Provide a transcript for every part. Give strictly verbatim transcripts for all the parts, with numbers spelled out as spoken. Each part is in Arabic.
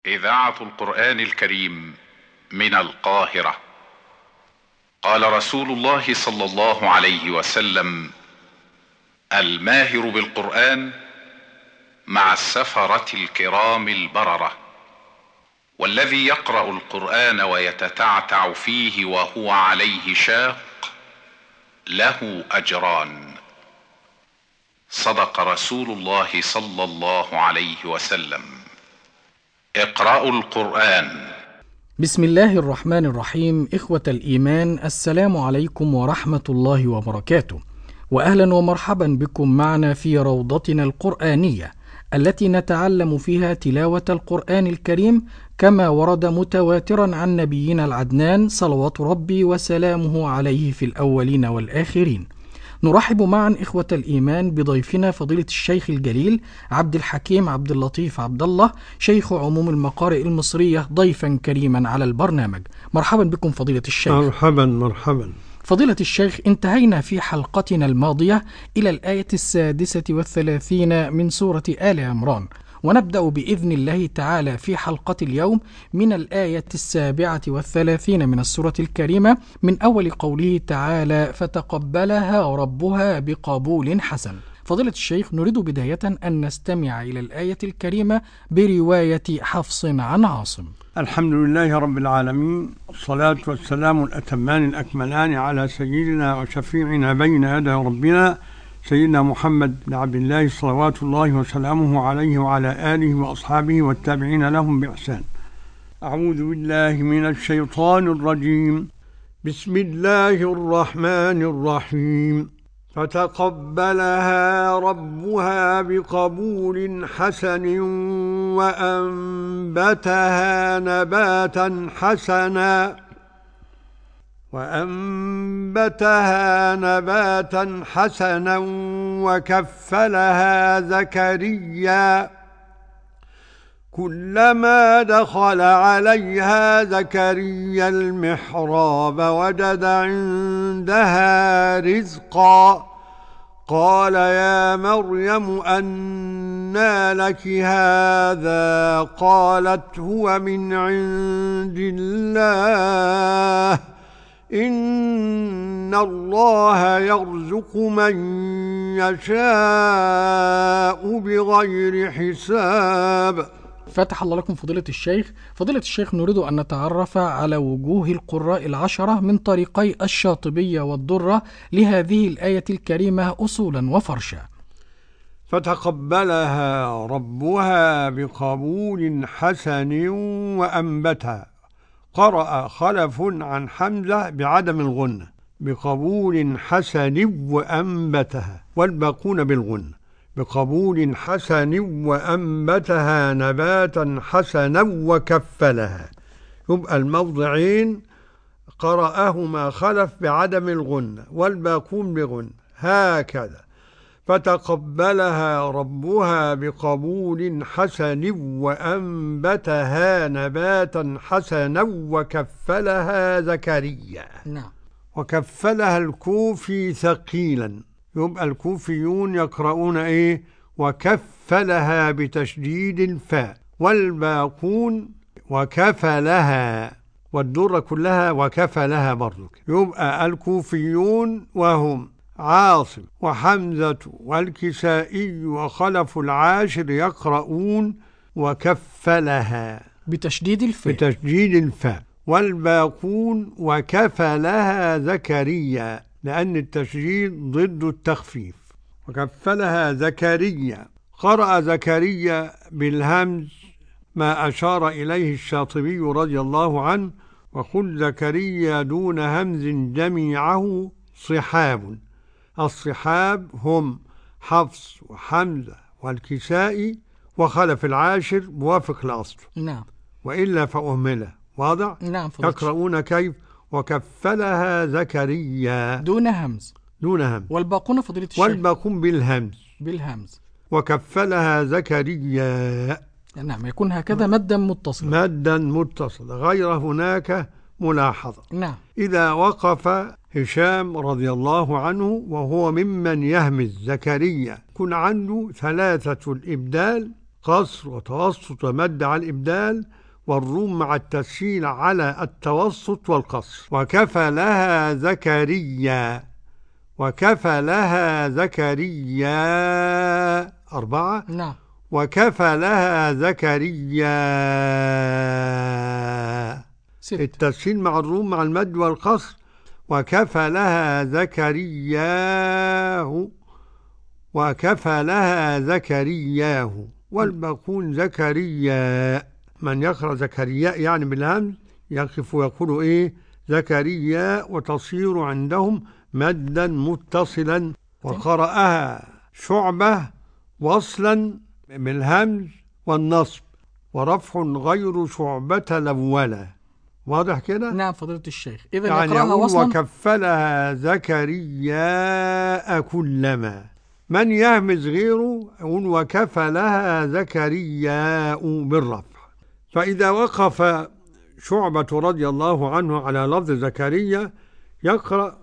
إذاعة القرآن الكريم من القاهرة. قال رسول الله صلى الله عليه وسلم: الماهر بالقرآن مع السفرة الكرام البررة، والذي يقرأ القرآن ويتتعتع فيه وهو عليه شاق له أجران. صدق رسول الله صلى الله عليه وسلم. اقرأوا القرآن. بسم الله الرحمن الرحيم. إخوة الإيمان، السلام عليكم ورحمة الله وبركاته، وأهلا ومرحبا بكم معنا في روضتنا القرآنية التي نتعلم فيها تلاوة القرآن الكريم كما ورد متواترا عن نبينا العدنان صلوات ربي وسلامه عليه في الأولين والآخرين. نرحب معا إخوة الإيمان بضيفنا فضيلة الشيخ الجليل عبد الحكيم عبد اللطيف عبد الله، شيخ عموم المقارئ المصرية، ضيفا كريما على البرنامج. مرحبا بكم فضيلة الشيخ. مرحبا مرحبا. فضيلة الشيخ، انتهينا في حلقتنا الماضية إلى الآية السادسة والثلاثين من سورة آل عمران، ونبدأ بإذن الله تعالى في حلقة اليوم من الآية السابعة والثلاثين من السورة الكريمة، من أول قوله تعالى: فتقبلها ربها بقبول حسن. فضيلة الشيخ، نريد بداية أن نستمع إلى الآية الكريمة برواية حفص عن عاصم. الحمد لله رب العالمين، الصلاة والسلام الأتمان الأكملان على سيدنا وشفيعنا بين يدي ربنا سيدنا محمد بن عبد الله صلوات الله وسلامه عليه وعلى آله وأصحابه والتابعين لهم بإحسان. أعوذ بالله من الشيطان الرجيم. بسم الله الرحمن الرحيم. فتقبلها ربها بقبول حسن وأنبتها نباتا حسنا وأنبتها نباتا حسنا وكفلها زكريا كلما دخل عليها زكريا المحراب وجد عندها رزقا قال يا مريم أنى لك هذا؟ قالت هو من عند الله إن الله يرزق من يشاء بغير حساب. فتح الله لكم فضيلة الشيخ. فضيلة الشيخ، نريد أن نتعرف على وجوه القراء العشرة من طريقي الشاطبية والدرة لهذه الآية الكريمة أصولا وفرشا. فتقبلها ربها بقبول حسن وأنبتها، قرأ خلف عن حمزة بعدم الغنة، بقبول حسن وأنبتها، والباقون بالغنة، بقبول حسن وأنبتها نباتا حسنا وكفلها. يبقى الموضعين قرأهما خلف بعدم الغنة والباقون بغنة، هكذا: فتقبلها ربها بقبول حسن وأنبتها نباتا حسنا وكفلها زكريا. نعم. وكفلها الكوفي ثقيلا، يبقى الكوفيون يقرؤون ايه؟ وكفلها بتشديد الفاء، والباقون وكفلها، والدرة كلها وكفلها برضك. يبقى الكوفيون وهم عاصم وحمزة والكسائي وخلف العاشر يقرؤون وكفلها بتشديد الفاء بتشديد الفاء، والباقون وكفلها زكريا، لأن التشديد ضد التخفيف. وكفلها زكريا، قرأ زكريا بالهمز ما أشار إليه الشاطبي رضي الله عنه: وقل زكريا دون همز جميعه صحاب. الصحاب هم حفص وحمزة والكسائي وخلف العاشر موافق الأصل. نعم. وإلا فأهمله. واضح؟ نعم. يقرؤون كيف؟ وكفلها زكريا دون همز دون همز والباقون فضيلة الشيخ والباقون بالهمز بالهمز وكفلها زكريا. نعم، يكون هكذا مدا متصلا مدا متصلا غير هناك ملاحظة. نعم. إذا وقف هشام رضي الله عنه وهو ممن يهمز زكريا، كن عنده ثلاثة الإبدال قصر وتوسط ومد على الإبدال، والروم مع التسهيل على التوسط والقصر. وكفى لها زكريا، وكفى لها زكريا أربعة. نعم. وكفى لها زكريا ستة. التسهيل مع الروم مع المد والقصر. وكفى لها زكرياه، وكفى لها زكرياه، والباقون زكريا. من يقرأ زكريا يعني بالهمز يقف ويقول إيه؟ زكريا، وتصير عندهم مدا متصلا. وقرأها شعبة وصلا بالهمز والنصب، ورفع غير شعبة الأولى. واضح كده؟ نعم فضيلة الشيخ. إذا يعني يقرأها يقول وصلا. وكفلها زكريا كلما. من يهمز غيره يقول وكفلها زكريا بالرفع. فإذا وقف شعبة رضي الله عنه على لفظ زكريا يقرأ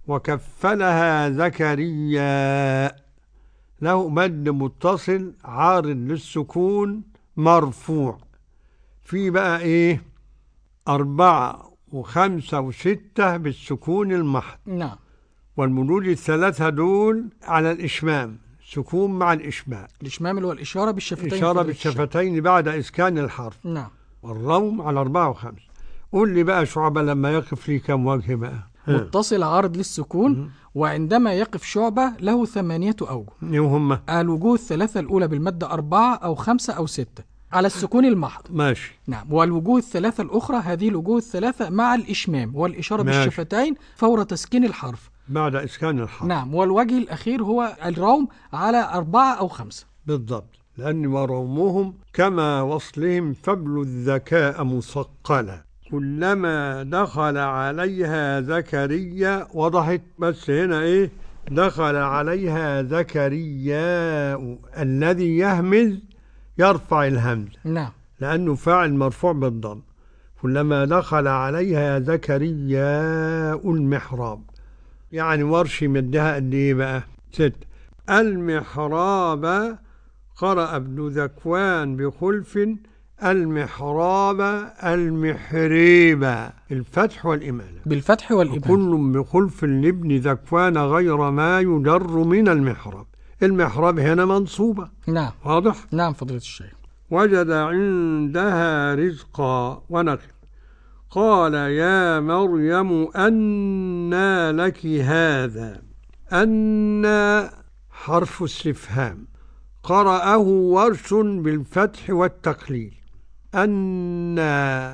وكفلها زكريا، له مد متصل عارض للسكون مرفوع. في بقى إيه؟ أربعة وخمسة وستة بالسكون المحض. نعم. والمدود الثلاثة دول على الإشمام، سكون مع الإشباع. الإشمام اللي هو الإشارة بالشفتين. إشارة بالشفتين بعد إسكان الحرف. نعم. والروم على أربعة وخمسة. قول لي بقى شعبة لما يقف لي كم وجه بقى؟ متصل عارض للسكون. وعندما يقف شعبة له ثمانية أوجه. هم الوجوه الثلاثة الأولى بالمد أربعة أو خمسة أو ستة على السكون المحض. ماشي. نعم. والوجوه الثلاثة الأخرى هذه الوجوه الثلاثة مع الإشمام والإشارة ماشي. بالشفتين فور تسكين الحرف بعد إسكان الحرف. نعم. والوجه الأخير هو الروم على أربعة أو خمسة. بالضبط، لأن ورومهم كما وصلهم فبل الذكاء مثقلا. كلما دخل عليها زكريا وضحت، بس هنا إيه؟ دخل عليها زكريا، الذي يهمز يرفع الهمز. نعم. لأنه فاعل مرفوع بالضم. كلما دخل عليها زكريا المحراب، يعني ورش مدها قد إيه بقى؟ ست. المحراب قرأ ابن ذكوان بخلف المحراب المحريبة، الفتح والإمالة بالفتح والإمالة. كل بخلف لابن ذكوان غير ما يجر من المحراب. المحراب هنا منصوبة. نعم. واضح؟ نعم فضيلة الشيخ. وجد عندها رزقا ونقل. قال يا مريم أنى لك هذا. أنى حرف استفهام، قرأه ورش بالفتح والتقليل. أنى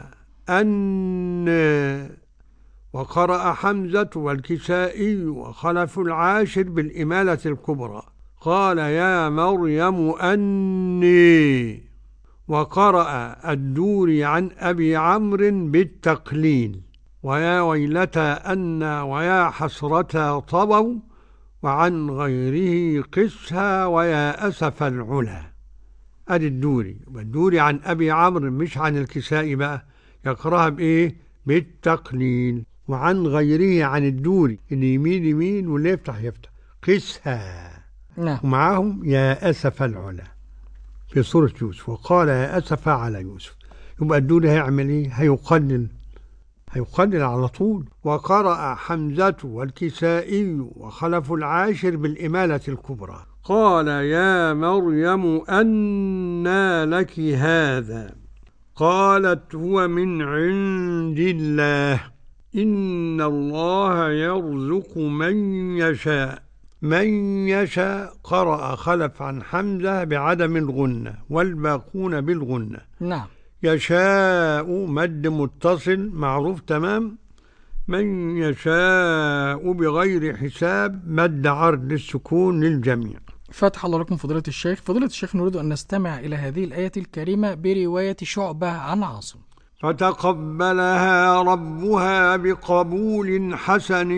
أن. وقرأ حمزة والكسائي وخلف العاشر بالإمالة الكبرى. قال يا مريم أني. وقرأ الدوري عن أبي عمرو بالتقليل. ويا ويلتى أن ويا حسرة طبوا، وعن غيره قسها ويا أسف العلا. أدي الدوري. والدوري عن أبي عمرو مش عن الكسائي بقى، يقرأها بإيه؟ بالتقليل. وعن غيره عن الدوري اللي يمين يمين واللي يفتح يفتح. قسها. نعم. ومعهم يا أسف العلا في سورة يوسف. وقال يا أسف على يوسف. يبقى الدوري هيعمل إيه؟ هيقلل هيقلل على طول. وقرأ حمزة والكسائي وخلف العاشر بالإمالة الكبرى. قال يا مريم أنى لك هذا. قالت هو من عند الله إن الله يرزق من يشاء. من يشاء قرأ خلف عن حمزة بعدم الغنة والباقون بالغنة. نعم. يشاء مد متصل معروف تمام. من يشاء بغير حساب مد عرض للسكون للجميع. فتح الله لكم فضيلة الشيخ. فضيلة الشيخ نريد أن نستمع إلى هذه الآية الكريمة برواية شعبة عن عاصم. فتقبلها ربها بقبول حسن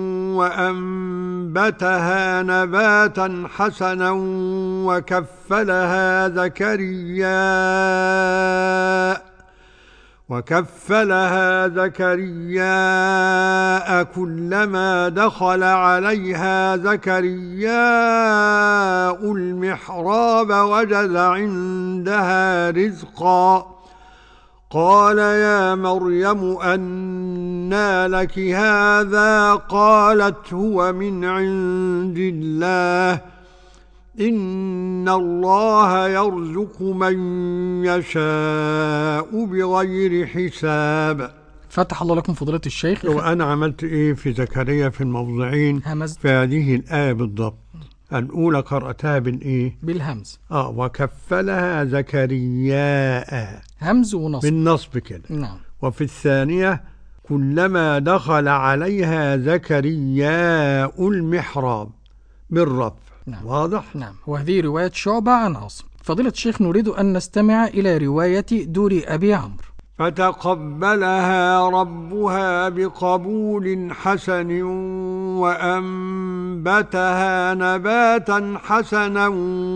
وأنبتها نباتا حسنا وكفلها زكريا وكفلها زكرياء كلما دخل عليها زكرياء المحراب وجد عندها رزقا قال يا مريم أنى لك هذا قالت هو من عند الله إن الله يرزق من يشاء بغير حساب. فتح الله لكم فضيلة الشيخ. وأنا عملت إيه في زكريا في الموضعين همزت في هذه الآية بالضبط. الأولى قرأتها بالإيه؟ بالهمز. آه وكفلها زكرياء همز ونصب بالنصب كده. نعم. وفي الثانية كلما دخل عليها زكرياء المحراب بالرفع. نعم. واضح؟ نعم. وهذه رواية شعبة عن عاصم. فضيلة الشيخ نريد أن نستمع إلى رواية دور أبي عمرو. فتقبلها ربها بقبول حسن وأنبتها نباتا حسنا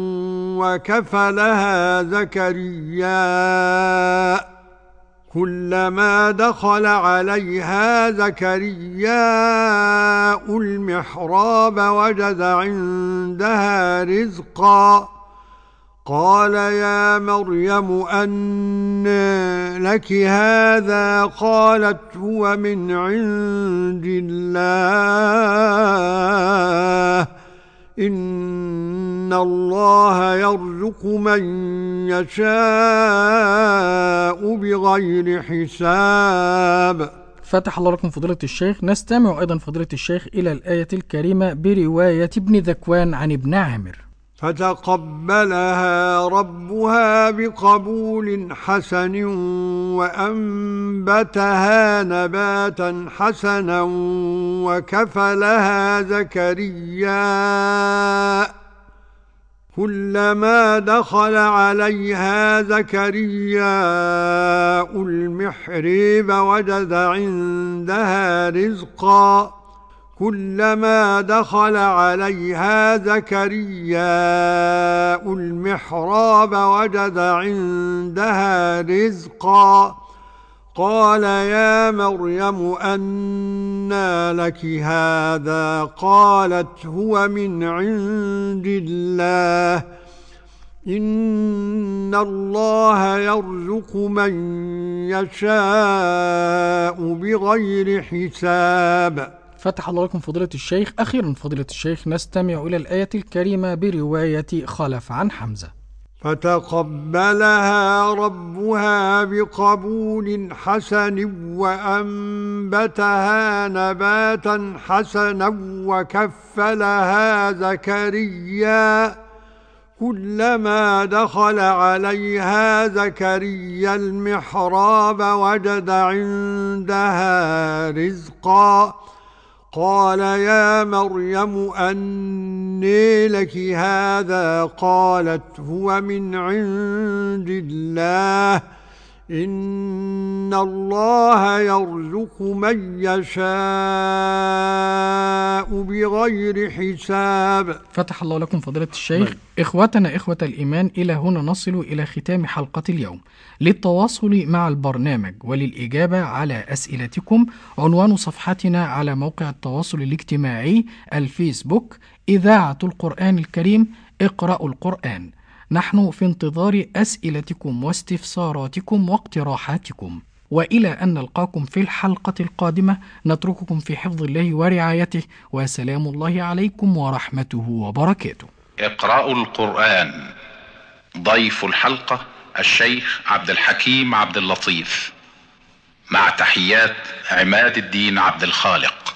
وكفلها زكرياء كلما دخل عليها زكرياء المحراب وجد عندها رزقا قال يا مريم أنى لك هذا قالت هو من عند الله إن الله يرزق من يشاء بغير حساب. فتح الله لكم فضيلة الشيخ. نستمع أيضا فضيلة الشيخ إلى الآية الكريمة برواية ابن ذكوان عن ابن عامر. فتقبلها ربها بقبول حسن وأنبتها نباتا حسنا وكفلها زكرياء كلما دخل عليها زكرياء المحراب وجد عندها رزقا كلما دخل عليها زكرياء المحراب وجد عندها رزقا قال يا مريم أنى لك هذا قالت هو من عند الله إن الله يرزق من يشاء بغير حساب. فتح الله لكم فضيلة الشيخ. أخيرا فضيلة الشيخ نستمع إلى الآية الكريمة برواية خلف عن حمزة. فتقبلها ربها بقبول حسن وأنبتها نباتا حسنا وكفلها زكريا كلما دخل عليها زكريا المحراب وجد عندها رزقا قال يا مريم أنى لك هذا قالت هو من عند الله إن الله يرزق من يشاء بغير حساب. فتح الله لكم فضيلة الشيخ. إخوتنا إخوة الإيمان، إلى هنا نصل إلى ختام حلقة اليوم. للتواصل مع البرنامج وللإجابة على أسئلتكم عنوان صفحتنا على موقع التواصل الاجتماعي الفيسبوك إذاعة القرآن الكريم اقرأوا القرآن. نحن في انتظار أسئلتكم واستفساراتكم واقتراحاتكم، وإلى أن نلقاكم في الحلقة القادمة نترككم في حفظ الله ورعايته، وسلام الله عليكم ورحمته وبركاته. اقرأوا القرآن. ضيف الحلقة الشيخ عبد الحكيم عبد اللطيف، مع تحيات عماد الدين عبد الخالق.